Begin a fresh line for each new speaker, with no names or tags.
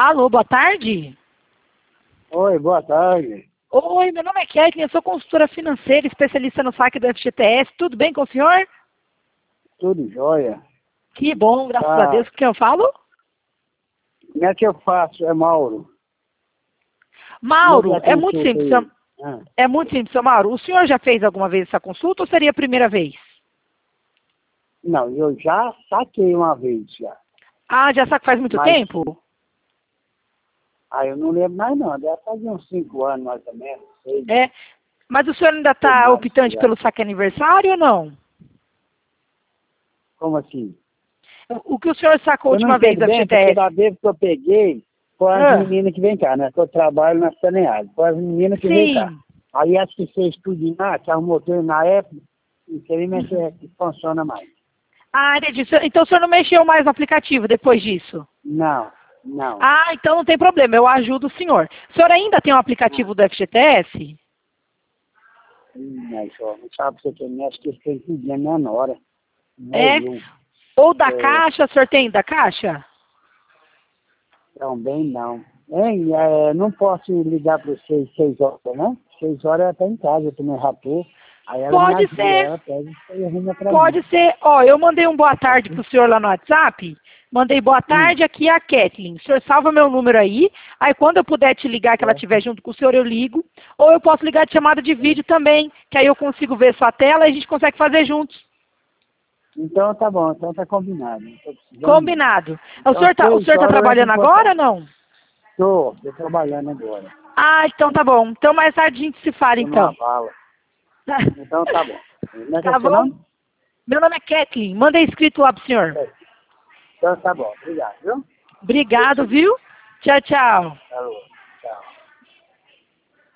Alô, boa tarde.
Oi, boa tarde.
Oi, meu nome é Kathleen, eu sou consultora financeira, especialista no saque do FGTS. Tudo bem com o senhor?
Tudo jóia.
Que bom, graças a
Tá.
Deus. O que eu falo?
Como é que eu faço? É Mauro. Como é que
Mauro,
é a consulta aí? Ah,
é muito simples, seu Mauro. O senhor já fez alguma vez essa consulta ou seria a primeira vez?
não, eu já saquei uma vez já.
Ah, já sabe faz muito
Mas
tempo?
eu não lembro mais não. Deve fazer uns 5 anos mais ou menos. 6,
É. Mas o senhor ainda
ou
está
mais
optante
já.
pelo saque aniversário ou não?
Como assim?
O que o senhor sacou a
Eu não
última vez
entendo
do
bem, porque da
FGTS?
vez que eu peguei, foi as
Ah,
meninas que vêm cá, né? Que eu trabalho na Saneado. Foi as meninas que vêm cá.
sim.
Aí acho que fez tudo lá, que arrumou tudo na época, infelizmente é que funciona mais.
Ah, entendi. Então o senhor não mexeu mais no aplicativo depois disso?
Não, não.
Ah, então não tem problema, eu ajudo o senhor. O senhor ainda tem o
Ah.
aplicativo do FGTS?
Mas só, não sabe você que mexe que tem que ir na hora. Não é
É?
eu.
Ou da
É,
Caixa, o senhor tem da Caixa?
também não. Hein, não posso ligar para vocês 6 horas, né? 6 horas ela está em casa, eu também rapou. Aí ela me
Pode
ajuda,
ser,
ela pega e arruma para mim.
pode ser. Ó, eu mandei um boa tarde pro senhor lá no WhatsApp. Mandei boa
Hum,
tarde, aqui é a Kathleen. O senhor salva meu número aí quando eu puder te ligar, que ela
é.
estiver junto com o senhor, eu ligo. Ou eu posso ligar de chamada de vídeo também, que aí eu consigo ver sua tela e a gente consegue fazer juntos.
Então tá bom, então tá combinado. Não tô precisando não.
Combinado.
Então
O
6
senhor tá
horas eu entro
trabalhando
em
agora ou
contato.
não?
Tô trabalhando agora.
Ah, então tá bom. Então mais tarde a gente se fala,
Tô numa
então.
bala. Então tá bom. Como é que é
Tá
seu
bom?
nome?
Meu nome é Kathleen. Manda escrito lá pro senhor.
Então tá bom, obrigado, viu?
Obrigado, viu? Tchau, tchau.